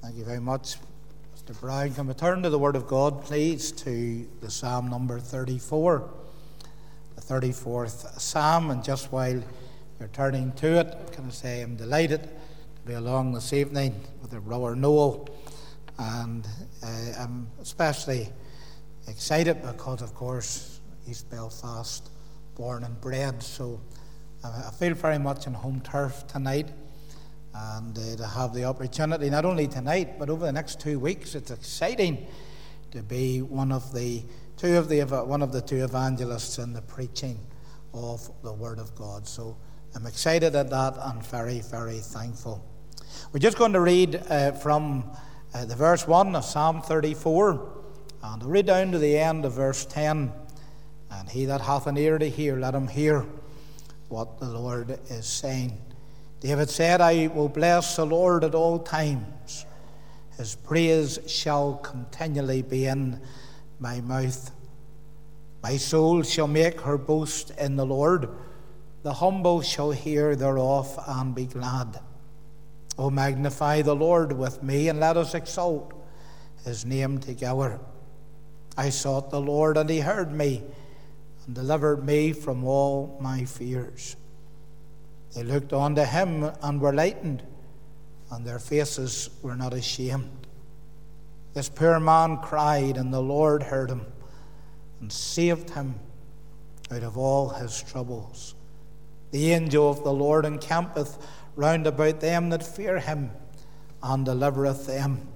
Thank you very much, Mr. Brown. Can we turn to the Word of God, please, to the Psalm number 34, the 34th Psalm. And just while you're turning to it, can I say I'm delighted to be along this evening with our brother Noel. And I'm especially excited because, of course, East Belfast, born and bred. So I feel very much on home turf tonight. And to have the opportunity, not only tonight, but over the next 2 weeks, it's exciting to be one of the two evangelists in the preaching of the Word of God. So I'm excited at that and very, very thankful. We're just going to read from the verse 1 of Psalm 34, and I'll read down to the end of verse 10. And he that hath an ear to hear, let him hear what the Lord is saying. David said, I will bless the Lord at all times. His praise shall continually be in my mouth. My soul shall make her boast in the Lord. The humble shall hear thereof and be glad. O magnify the Lord with me, and let us exalt his name together. I sought the Lord, and he heard me, and delivered me from all my fears. They looked unto him and were lightened, and their faces were not ashamed. This poor man cried, and the Lord heard him, and saved him out of all his troubles. The angel of the Lord encampeth round about them that fear him, and delivereth them.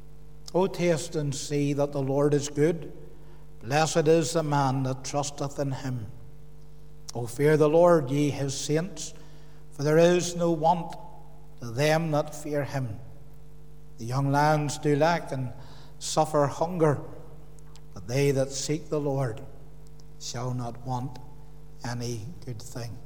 O taste and see that the Lord is good. Blessed is the man that trusteth in him. O fear the Lord, ye his saints, for there is no want to them that fear him. The young lions do lack and suffer hunger, but they that seek the Lord shall not want any good thing.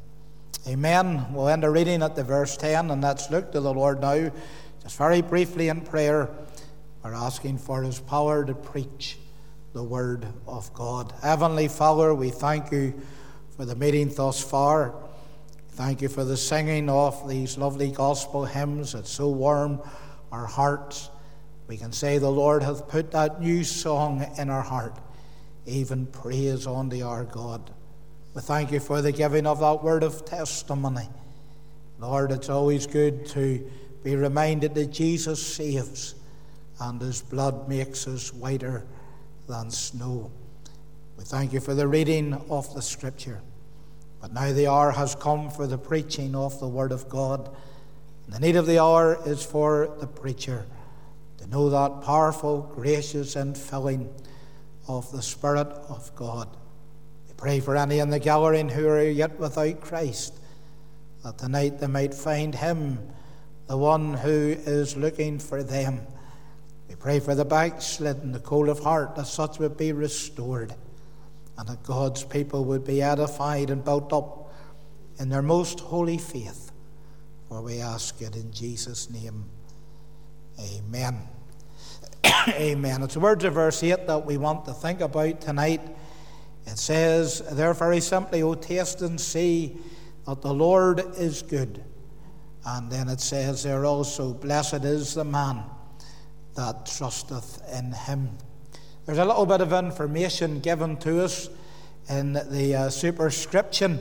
Amen. We'll end our reading at the verse 10, and let's look to the Lord now, just very briefly in prayer. We're asking for his power to preach the word of God. Heavenly Father, we thank you for the meeting thus far. Thank you for the singing of these lovely gospel hymns that so warm our hearts. We can say the Lord hath put that new song in our heart, even praise unto our God. We thank you for the giving of that word of testimony. Lord, it's always good to be reminded that Jesus saves, and his blood makes us whiter than snow. We thank you for the reading of the Scripture. But now the hour has come for the preaching of the Word of God. And the need of the hour is for the preacher to know that powerful, gracious infilling of the Spirit of God. We pray for any in the gallery who are yet without Christ, that tonight they might find him, the one who is looking for them. We pray for the backslidden, the cold of heart, that such would be restored, and that God's people would be edified and built up in their most holy faith. For we ask it in Jesus' name. Amen. Amen. It's the words of verse 8 that we want to think about tonight. It says there very simply, O taste and see that the Lord is good. And then it says there also, blessed is the man that trusteth in him. There's a little bit of information given to us in the superscription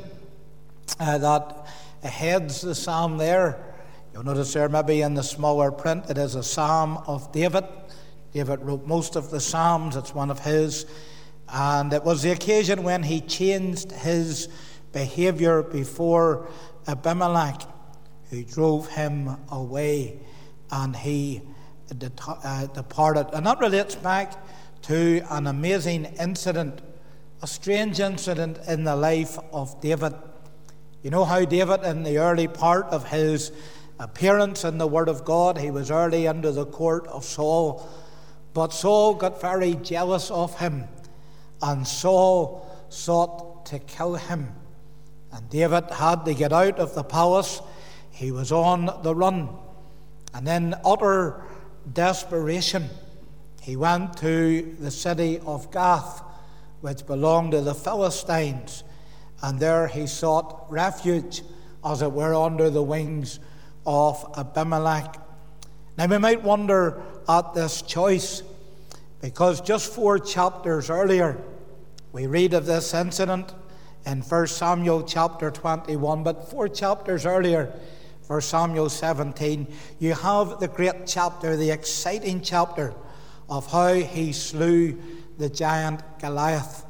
that heads the psalm there. You'll notice there maybe in the smaller print it is a psalm of David. David wrote most of the psalms. It's one of his. And it was the occasion when he changed his behavior before Abimelech, who drove him away, and he departed. And that relates back to an amazing incident, a strange incident in the life of David. You know how David, in the early part of his appearance in the Word of God, he was early under the court of Saul, but Saul got very jealous of him, and Saul sought to kill him. And David had to get out of the palace. He was on the run, and in utter desperation, he went to the city of Gath, which belonged to the Philistines, and there he sought refuge, as it were, under the wings of Abimelech. Now we might wonder at this choice, because just 4 chapters earlier we read of this incident in 1 Samuel chapter 21, but 4 chapters earlier, 1 Samuel 17, you have the great chapter, the exciting chapter of how he slew the giant Goliath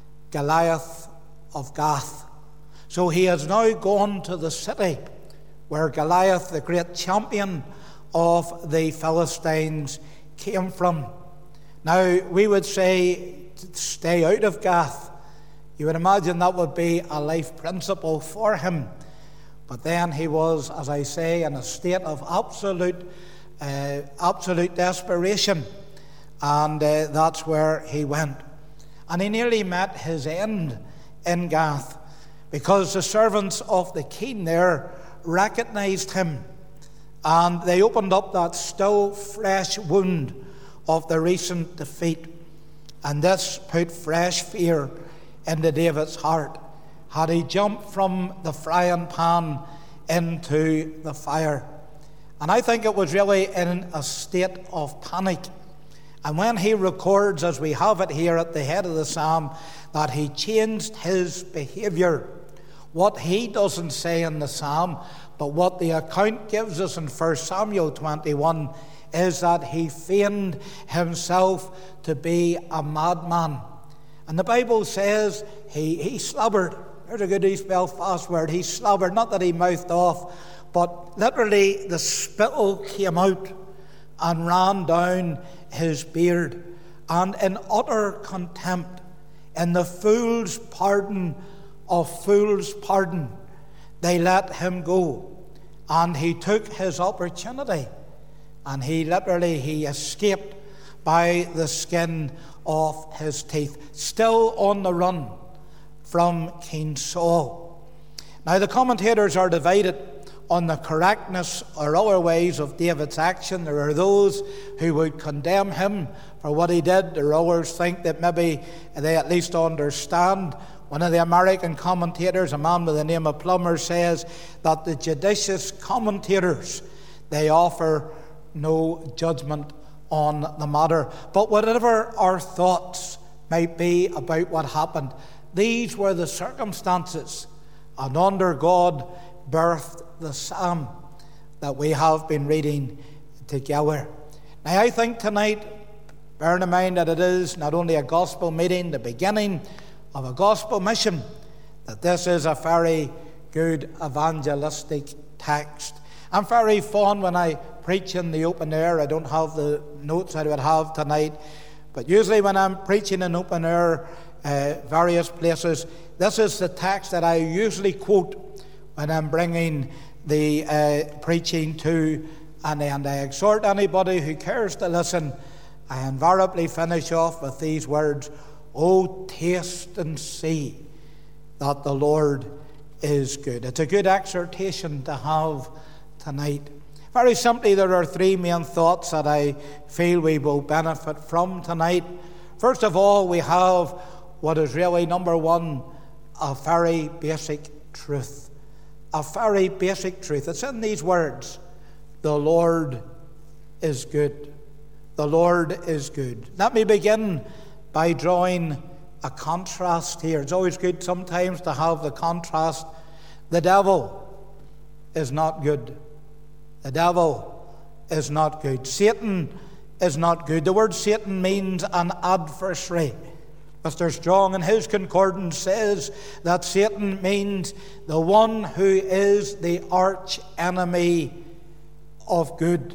of Gath. So he has now gone to the city where Goliath, the great champion of the Philistines, came from. Now, we would say, stay out of Gath. You would imagine that would be a life principle for him. But then he was, as I say, in a state of absolute desperation. And that's where he went. And he nearly met his end in Gath, because the servants of the king there recognized him. And they opened up that still fresh wound of the recent defeat. And this put fresh fear into David's heart. Had he jumped from the frying pan into the fire? And I think it was really in a state of panic. And when he records, as we have it here at the head of the psalm, that he changed his behavior, what he doesn't say in the psalm, but what the account gives us in 1 Samuel 21, is that he feigned himself to be a madman. And the Bible says he slobbered. There's a good East Belfast word. He slobbered, not that he mouthed off, but literally the spittle came out and ran down his beard. And in utter contempt, in the fool's pardon of fool's pardon, they let him go. And he took his opportunity, and he escaped by the skin of his teeth, still on the run from King Saul. Now, the commentators are divided on the correctness or other ways of David's action. There are those who would condemn him for what he did. There are others think that maybe they at least understand. One of the American commentators, a man by the name of Plummer, says that the judicious commentators, they offer no judgment on the matter. But whatever our thoughts might be about what happened, these were the circumstances, and under God birthed the psalm that we have been reading together. Now, I think tonight, bearing in mind that it is not only a gospel meeting, the beginning of a gospel mission, that this is a very good evangelistic text. I'm very fond when I preach in the open air. I don't have the notes I would have tonight, but usually when I'm preaching in open air, various places, this is the text that I usually quote when I'm bringing the preaching to an end. I exhort anybody who cares to listen. I invariably finish off with these words: "Oh, taste and see that the Lord is good." It's a good exhortation to have tonight. Very simply, there are 3 main thoughts that I feel we will benefit from tonight. First of all, we have what is really number one, a very basic truth. A very basic truth. It's in these words: the Lord is good. The Lord is good. Let me begin by drawing a contrast here. It's always good sometimes to have the contrast. The devil is not good. The devil is not good. Satan is not good. The word Satan means an adversary. Mr. Strong in his concordance says that Satan means the one who is the arch enemy of good.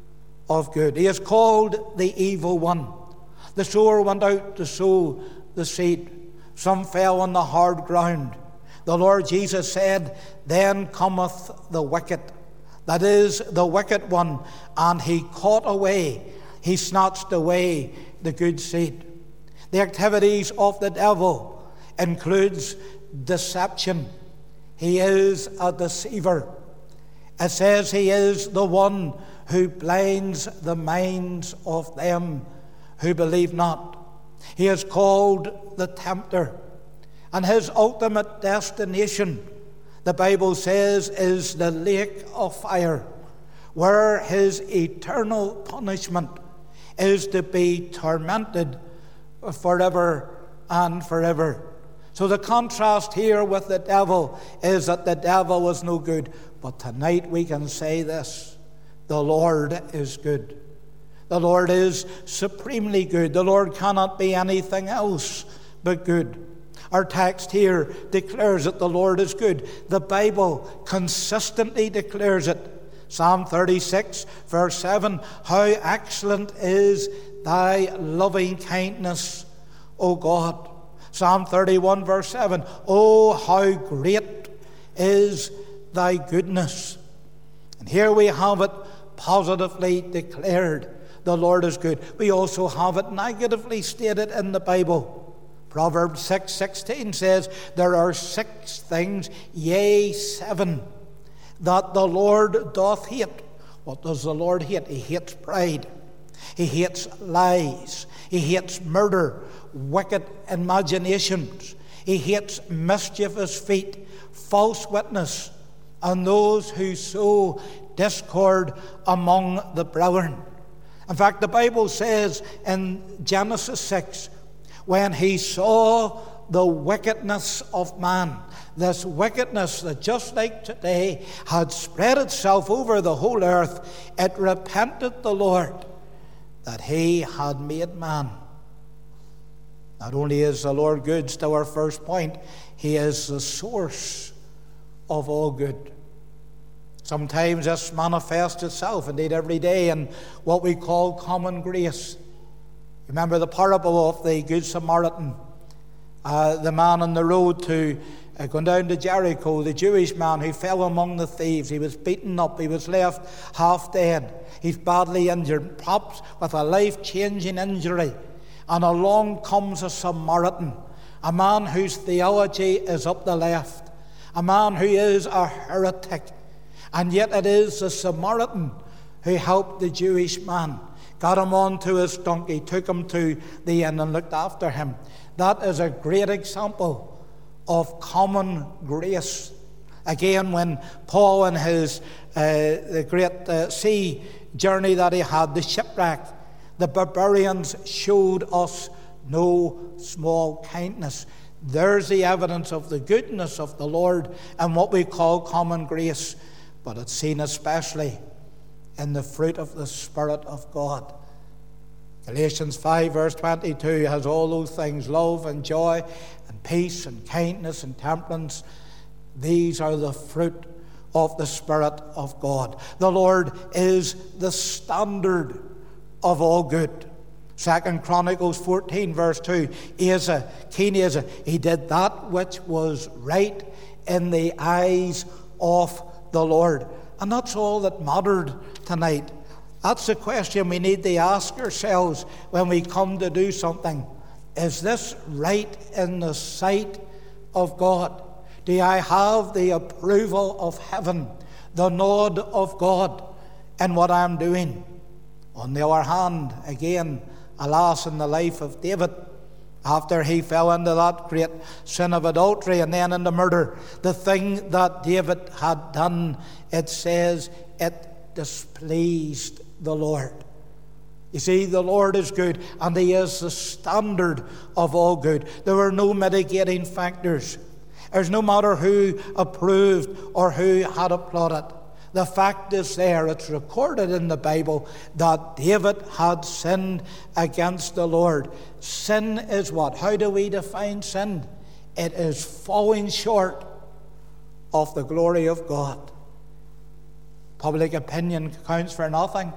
He is called the evil one. The sower went out to sow the seed. Some fell on the hard ground. The Lord Jesus said, "Then cometh the wicked," that is, the wicked one, "and he caught away," he snatched away the good seed. The activities of the devil includes deception. He is a deceiver. It says he is the one who blinds the minds of them who believe not. He is called the tempter. And his ultimate destination, the Bible says, is the lake of fire, where his eternal punishment is to be tormented forever and forever. So the contrast here with the devil is that the devil was no good. But tonight we can say this: the Lord is good. The Lord is supremely good. The Lord cannot be anything else but good. Our text here declares that the Lord is good. The Bible consistently declares it. Psalm 36, verse 7, how excellent is thy loving kindness, O God. Psalm 31, verse 7, oh, how great is thy goodness. And here we have it positively declared. The Lord is good. We also have it negatively stated in the Bible. Proverbs 6:16 says, there are 6 things, yea, 7, that the Lord doth hate. What does the Lord hate? He hates pride. He hates lies. He hates murder, wicked imaginations. He hates mischievous feet, false witness, and those who sow discord among the brethren. In fact, the Bible says in Genesis 6, when he saw the wickedness of man, this wickedness that just like today had spread itself over the whole earth, it repented the Lord that he had made man. Not only is the Lord good, still our first point, he is the source of all good. Sometimes this manifests itself, indeed every day, in what we call common grace. Remember the parable of the Good Samaritan, the man on the road to going down to Jericho, the Jewish man who fell among the thieves. He was beaten up, he was left half dead, he's badly injured, perhaps with a life-changing injury. And along comes a Samaritan, a man whose theology is up the left, a man who is a heretic. And yet it is the Samaritan who helped the Jewish man, got him onto his donkey, took him to the inn and looked after him. That is a great example of common grace. Again, when Paul in his the great sea journey that he had, the shipwreck, the barbarians showed us no small kindness. There's the evidence of the goodness of the Lord and what we call common grace. But it's seen especially in the fruit of the Spirit of God. Galatians 5 verse 22 has all those things, love and joy and peace and kindness and temperance. These are the fruit of the Spirit of God. The Lord is the standard of all good. 2 Chronicles 14 verse 2, King Asa, he did that which was right in the eyes of the Lord. And that's all that mattered tonight. That's the question we need to ask ourselves when we come to do something. Is this right in the sight of God? Do I have the approval of heaven, the nod of God in what I'm doing? On the other hand, again, alas, in the life of David, after he fell into that great sin of adultery and then into murder, the thing that David had done, it says, it displeased the Lord. You see, the Lord is good, and he is the standard of all good. There were no mitigating factors. There's no matter who approved or who had applauded. The fact is there, it's recorded in the Bible that David had sinned against the Lord. Sin is what? How do we define sin? It is falling short of the glory of God. Public opinion counts for nothing.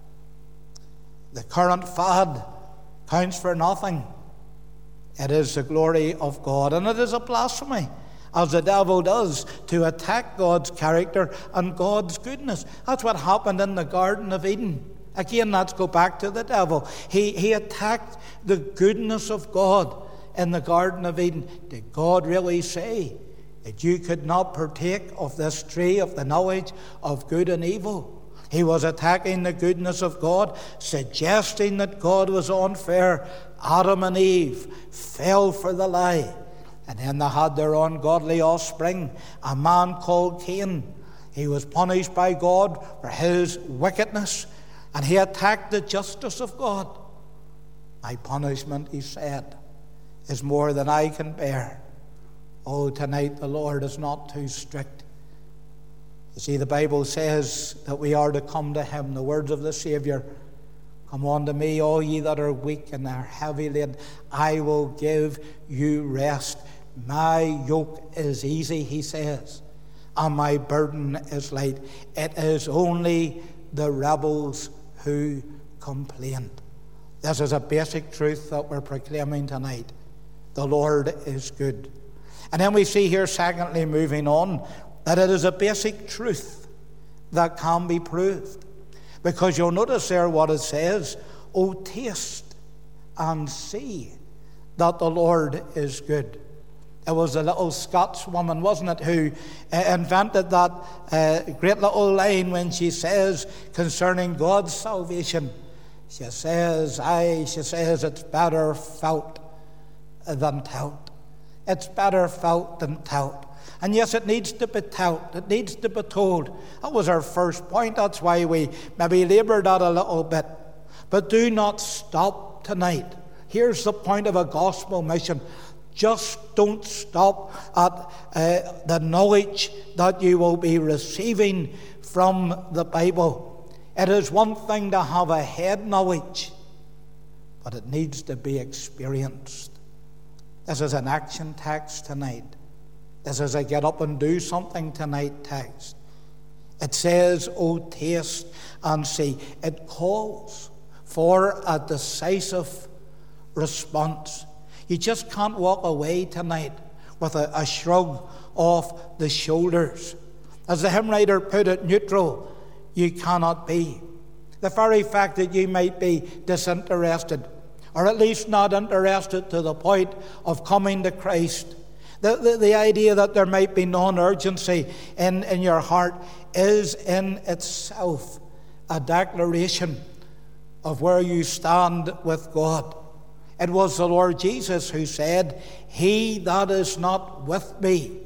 The current fad counts for nothing. It is the glory of God, and it is a blasphemy, as the devil does, to attack God's character and God's goodness. That's what happened in the Garden of Eden. Again, let's go back to the devil. He attacked the goodness of God in the Garden of Eden. Did God really say that you could not partake of this tree of the knowledge of good and evil? He was attacking the goodness of God, suggesting that God was unfair. Adam and Eve fell for the lie. And then they had their ungodly offspring, a man called Cain. He was punished by God for his wickedness, and he attacked the justice of God. My punishment, he said, is more than I can bear. Oh, tonight the Lord is not too strict. You see, the Bible says that we are to come to him. The words of the Savior, come unto me, all ye that are weak and are heavy laden, I will give you rest. My yoke is easy, he says, and my burden is light. It is only the rebels who complain. This is a basic truth that we're proclaiming tonight. The Lord is good. And then we see here, secondly, moving on, that it is a basic truth that can be proved. Because you'll notice there what it says, "O taste and see that the Lord is good." It was a little Scots woman, wasn't it, who invented that great little line when she says concerning God's salvation. She says, it's better felt than told. It's better felt than told. And yes, it needs to be told. It needs to be told. That was our first point. That's why we maybe laboured that a little bit. But do not stop tonight. Here's the point of a gospel mission. Just don't stop at the knowledge that you will be receiving from the Bible. It is one thing to have a head knowledge, but it needs to be experienced. This is an action text tonight. This is a get up and do something tonight text. It says, "O taste and see." It calls for a decisive response. You just can't walk away tonight with a shrug off the shoulders. As the hymn writer put it, neutral you cannot be. The very fact that you might be disinterested, or at least not interested to the point of coming to Christ, the idea that there might be non-urgency in your heart is in itself a declaration of where you stand with God. It was the Lord Jesus who said, "He that is not with me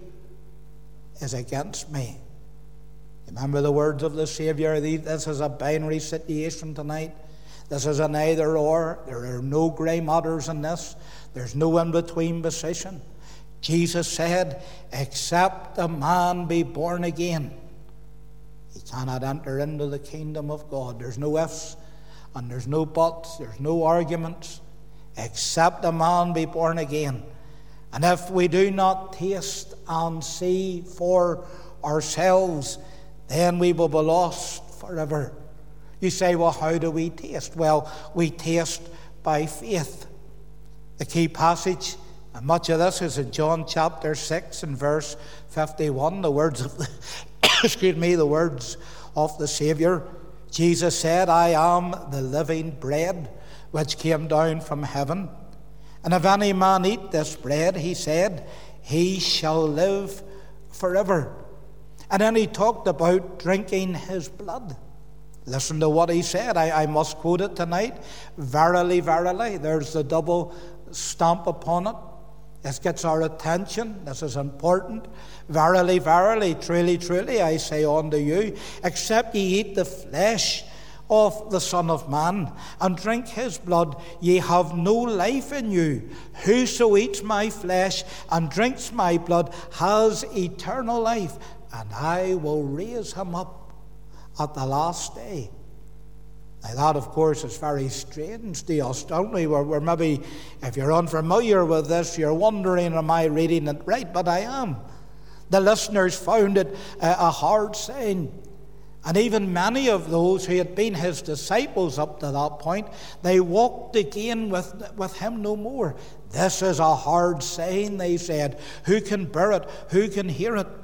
is against me." Remember the words of the Savior. This is a binary situation tonight. This is an either or. There are no grey matters in this. There's no in-between position. Jesus said, "Except a man be born again, he cannot enter into the kingdom of God." There's no ifs and there's no buts. There's no arguments. Except a man be born again. And if we do not taste and see for ourselves, then we will be lost forever. You say, well, how do we taste? Well, we taste by faith. The key passage, and much of this is in John chapter 6 and verse 51, the words of the, the words of the Savior. Jesus said, "I am the living bread which came down from heaven. And if any man eat this bread," he said, "he shall live forever." And then he talked about drinking his blood. Listen to what he said. I must quote it tonight. "Verily, verily," there's the double stamp upon it. This gets our attention. This is important. "Verily, verily, truly, truly, I say unto you, except ye eat the flesh of the Son of Man and drink his blood, ye have no life in you. Whoso eats my flesh and drinks my blood has eternal life, and I will raise him up at the last day." Now that, of course, is very strange to us, don't we? We're maybe, if you're unfamiliar with this, you're wondering, am I reading it right? But I am. The listeners found it a hard saying. And even many of those who had been his disciples up to that point, they walked again with him no more. "This is a hard saying," they said. "Who can bear it? Who can hear it?"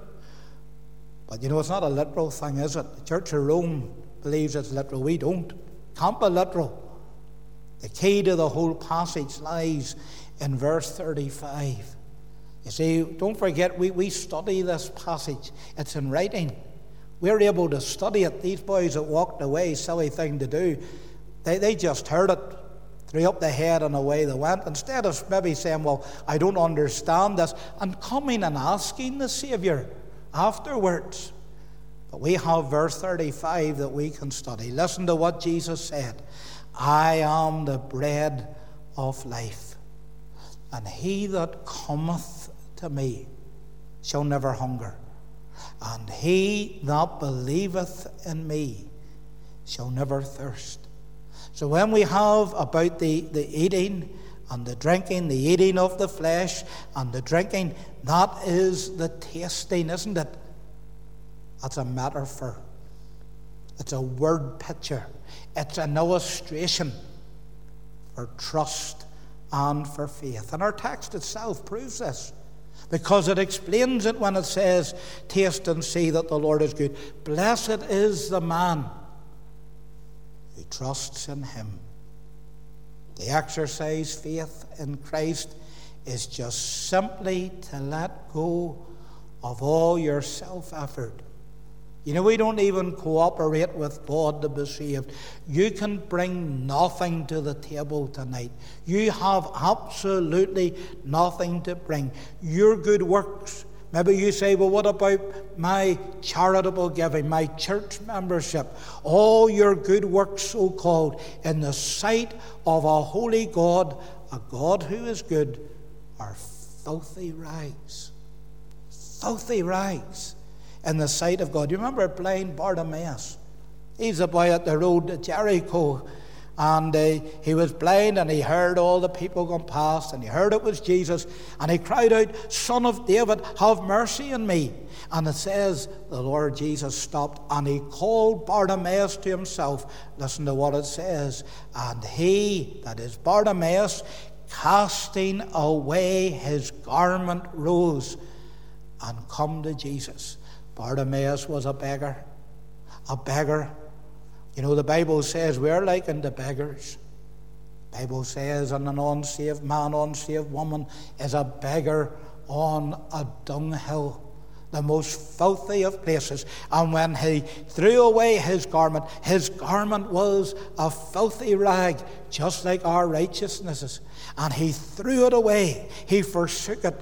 But it's not a literal thing, is it? The Church of Rome believes it's literal. We don't. Can't be literal. The key to the whole passage lies in verse 35. You see, don't forget, we study this passage. It's in writing. We're able to study it. These boys that walked away, silly thing to do, they just heard it, threw up the head and away they went. Instead of maybe saying, well, I don't understand this, and coming and asking the Savior afterwards, But we have verse 35 that we can study. Listen to what Jesus said. I am the bread of life, and he that cometh to me shall never hunger, and he that believeth in me shall never thirst. So when we have about the eating and the drinking, the eating of the flesh and the drinking, that is the tasting, isn't it? That's a metaphor. It's a word picture. It's an illustration for trust and for faith. And our text itself proves this, because it explains it when it says, taste and see that the Lord is good. Blessed is the man who trusts in him. The exercise faith in Christ is just simply to let go of all your self-effort. You know, we don't even cooperate with God to be saved. You can bring nothing to the table tonight. You have absolutely nothing to bring. Your good works. Maybe you say, well, what about my charitable giving, my church membership? All your good works, so-called, in the sight of a holy God, a God who is good, are filthy rags. Filthy rags in the sight of God. You remember blind Bartimaeus? He's a boy at the road to Jericho, and he was blind, and he heard all the people going past, and he heard it was Jesus, and he cried out, Son of David, have mercy on me. And it says the Lord Jesus stopped, and he called Bartimaeus to himself. Listen to what it says. And he, that is Bartimaeus, casting away his garment, rose and come to Jesus. Bartimaeus was a beggar. A beggar. You know, the Bible says we're likened to beggars. The Bible says an unsaved man, unsaved woman is a beggar on a dunghill, the most filthy of places. And when he threw away his garment was a filthy rag, just like our righteousnesses. And he threw it away. He forsook it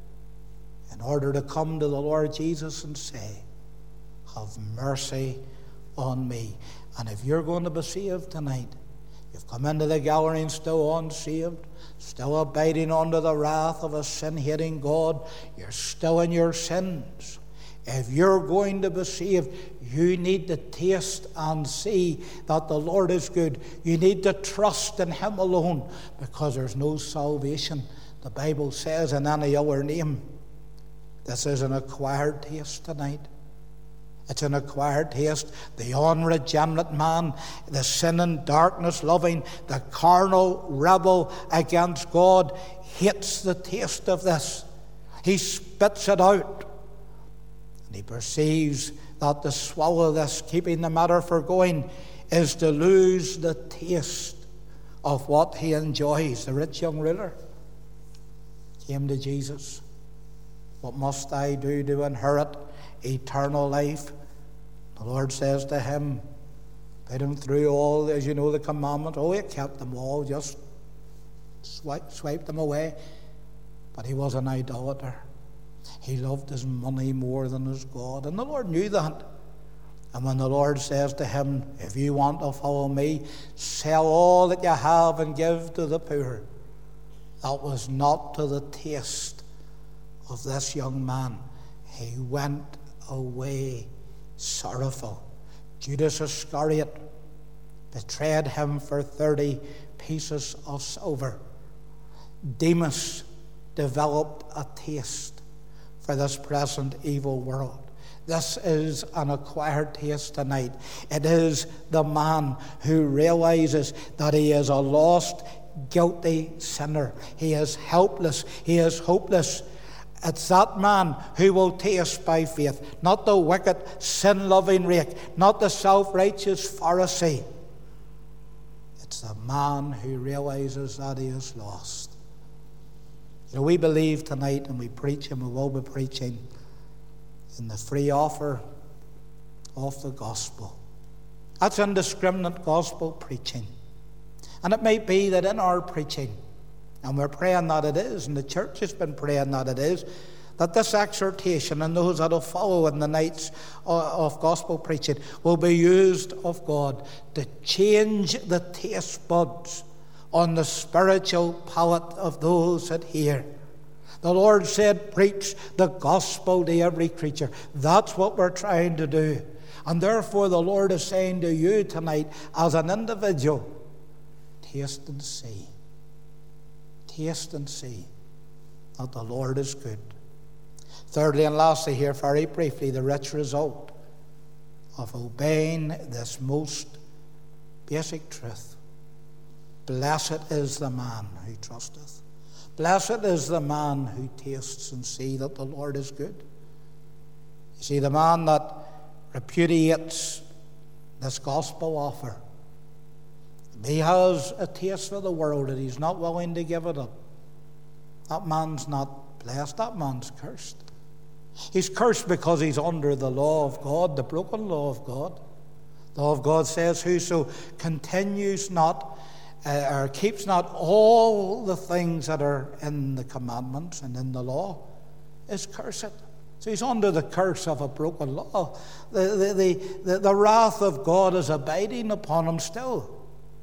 in order to come to the Lord Jesus and say, have mercy on me. And if you're going to be saved tonight, you've come into the gallery and still unsaved, still abiding under the wrath of a sin-hating God, you're still in your sins. If you're going to be saved, you need to taste and see that the Lord is good. You need to trust in him alone, because there's no salvation, the Bible says, in any other name. This is an acquired taste tonight. It's an acquired taste. The unregenerate man, the sin and darkness loving, the carnal rebel against God, hates the taste of this. He spits it out. And he perceives that to swallow this, keeping the matter for going, is to lose the taste of what he enjoys. The rich young ruler came to Jesus. What must I do to inherit eternal life? The Lord says to him, put him through all, as you know, the commandments. Oh, he kept them all, just swiped them away. But he was an idolater. He loved his money more than his God. And the Lord knew that. And when the Lord says to him, if you want to follow me, sell all that you have and give to the poor. That was not to the taste of this young man. He went away sorrowful. Judas Iscariot betrayed him for 30 pieces of silver. Demas developed a taste for this present evil world. This is an acquired taste tonight. It is the man who realizes that he is a lost, guilty sinner. He is helpless. He is hopeless. It's that man who will taste by faith, not the wicked, sin-loving rake, not the self-righteous Pharisee. It's the man who realizes that he is lost. You know, we believe tonight, and we preach, and we will be preaching, in the free offer of the gospel. That's indiscriminate gospel preaching. And it may be that in our preaching, and we're praying that it is, and the church has been praying that it is, that this exhortation and those that will follow in the nights of gospel preaching will be used of God to change the taste buds on the spiritual palate of those that hear. The Lord said, preach the gospel to every creature. That's what we're trying to do. And therefore the Lord is saying to you tonight, as an individual, taste and see. Taste and see that the Lord is good. Thirdly and lastly here, very briefly, the rich result of obeying this most basic truth. Blessed is the man who trusteth. Blessed is the man who tastes and see that the Lord is good. You see, the man that repudiates this gospel offer, he has a taste for the world and he's not willing to give it up. That man's not blessed. That man's cursed. He's cursed because he's under the law of God, the broken law of God. The law of God says, whoso continues not or keeps not all the things that are in the commandments and in the law is cursed. So he's under the curse of a broken law. The wrath of God is abiding upon him still.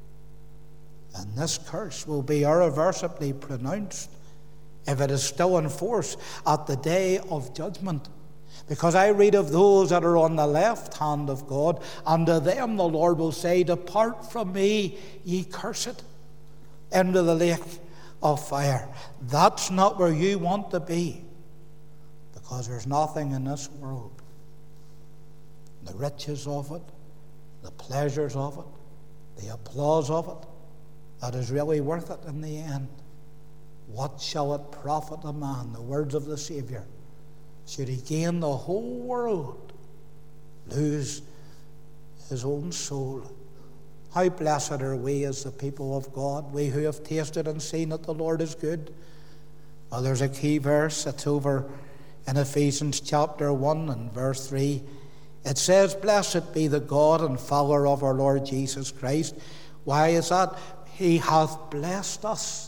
And this curse will be irreversibly pronounced if it is still in force at the day of judgment. Because I read of those that are on the left hand of God, and to them the Lord will say, depart from me, ye cursed, into the lake of fire. That's not where you want to be, because there's nothing in this world, the riches of it, the pleasures of it, the applause of it, that is really worth it in the end. What shall it profit a man, the words of the Saviour, should he gain the whole world, lose his own soul? How blessed are we as the people of God, we who have tasted and seen that the Lord is good. Well, there's a key verse that's over in Ephesians chapter 1 and verse 3. It says, blessed be the God and Father of our Lord Jesus Christ. Why is that? He hath blessed us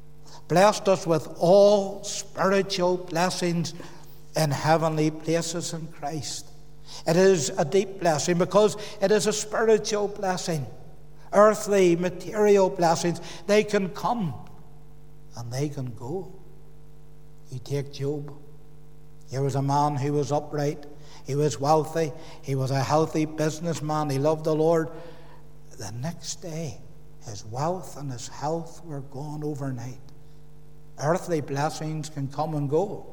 with all spiritual blessings in heavenly places in Christ. It is a deep blessing because it is a spiritual blessing. Earthly, material blessings, they can come and they can go. You take Job. He was a man who was upright. He was wealthy. He was a healthy businessman. He loved the Lord. The next day, his wealth and his health were gone overnight. Earthly blessings can come and go,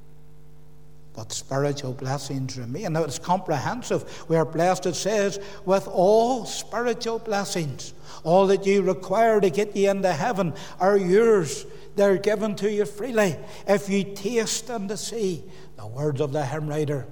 but spiritual blessings remain. Now, it's comprehensive. We are blessed, it says, with all spiritual blessings. All that you require to get you into heaven are yours. They're given to you freely if you taste and to see. The words of the hymn writer,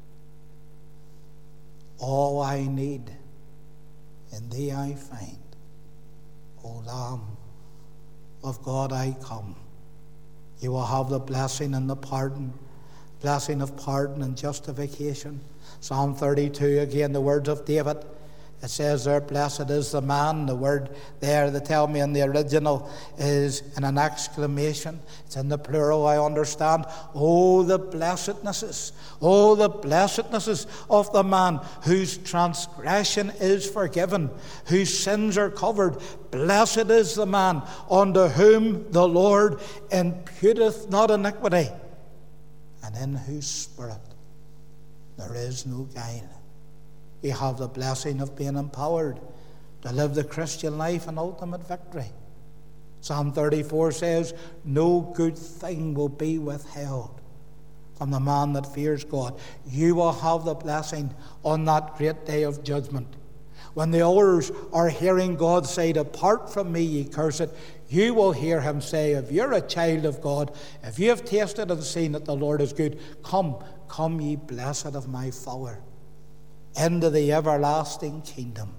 all I need in thee I find. O Lamb of God, I come. You will have the blessing and the pardon, blessing of pardon and justification. Psalm 32, again, the words of David. It says there, blessed is the man. The word there, they tell me in the original, is in an exclamation. It's in the plural, I understand. Oh, the blessednesses. Oh, the blessednesses of the man whose transgression is forgiven, whose sins are covered. Blessed is the man unto whom the Lord imputeth not iniquity, and in whose spirit there is no guile. You have the blessing of being empowered to live the Christian life in ultimate victory. Psalm 34 says, no good thing will be withheld from the man that fears God. You will have the blessing on that great day of judgment. When the others are hearing God say, depart from me, ye cursed, you will hear him say, if you're a child of God, if you have tasted and seen that the Lord is good, come ye blessed of my Father, into the everlasting kingdom.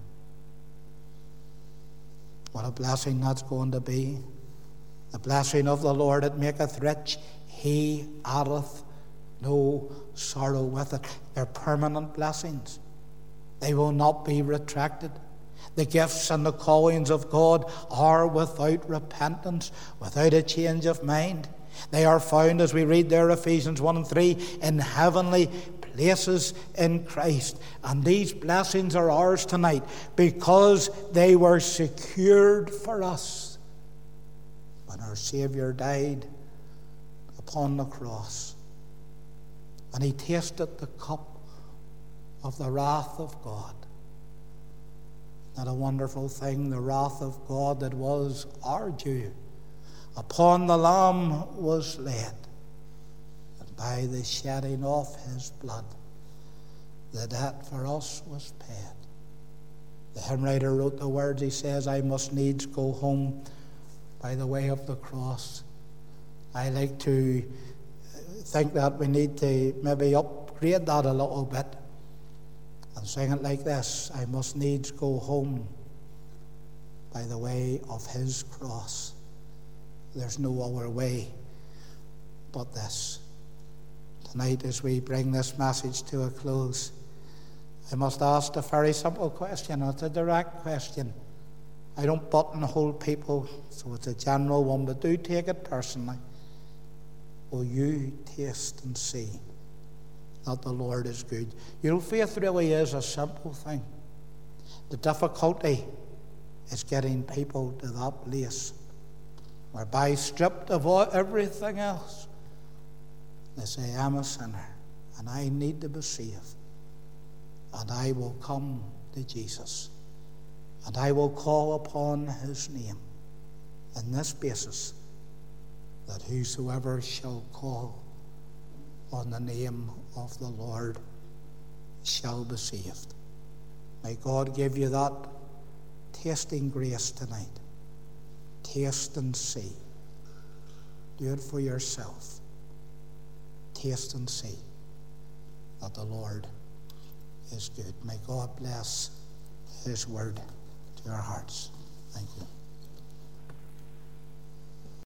What a blessing that's going to be. The blessing of the Lord, it maketh rich, he addeth no sorrow with it. They're permanent blessings. They will not be retracted. The gifts and the callings of God are without repentance, without a change of mind. They are found, as we read there, Ephesians 1 and 3, in heavenly places in Christ. And these blessings are ours tonight because they were secured for us when our Saviour died upon the cross. And he tasted the cup of the wrath of God. Not a wonderful thing, the wrath of God that was our due upon the Lamb was laid, and by the shedding of his blood the debt for us was paid. The hymn writer wrote the words, he says, I must needs go home by the way of the cross. I like to think that we need to maybe upgrade that a little bit and sing it like this: I must needs go home by the way of his cross. There's no other way but this. Tonight, as we bring this message to a close, I must ask a very simple question. It's a direct question. I don't buttonhole people, so it's a general one, but do take it personally. Will you taste and see that the Lord is good? You know, faith really is a simple thing. The difficulty is getting people to that place whereby, stripped of everything else, they say, I'm a sinner and I need to be saved. And I will come to Jesus. And I will call upon his name on this basis, that whosoever shall call on the name of the Lord shall be saved. May God give you that tasting grace tonight. Taste and see. Do it for yourself. Taste and see that the Lord is good. May God bless his word to our hearts. Thank you.